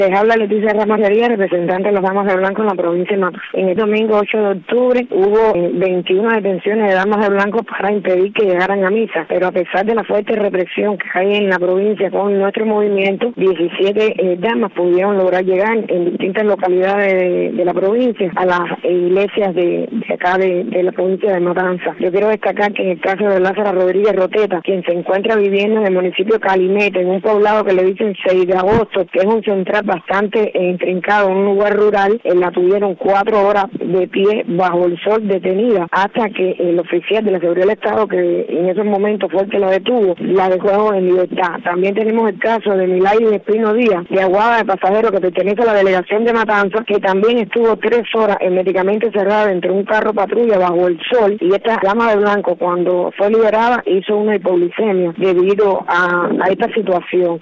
Les habla Leticia Ramarería, representante de las Damas de Blanco en la provincia de Matanzas. En el domingo 8 de octubre hubo 21 detenciones de Damas de Blanco para impedir que llegaran a misa, pero a pesar de la fuerte represión que hay en la provincia con nuestro movimiento, 17 damas pudieron lograr llegar en distintas localidades de la provincia a las iglesias de acá de la provincia de Matanzas. Yo quiero destacar que en el caso de Lázara Rodríguez Roteta, quien se encuentra viviendo en el municipio de Calimete, en un poblado que le dicen 6 de agosto, que es un central bastante intrincado, en un lugar rural, la tuvieron 4 horas de pie bajo el sol detenida, hasta que el oficial de la seguridad del Estado, que en esos momentos fue el que la detuvo, la dejó en libertad. También tenemos el caso de Milagros Espino Díaz, de Aguada de Pasajero, que pertenece a la delegación de Matanzas, que también estuvo 3 horas herméticamente cerrada dentro de un carro patrulla bajo el sol, y esta dama de blanco, cuando fue liberada, hizo una hipoglicemia debido a esta situación.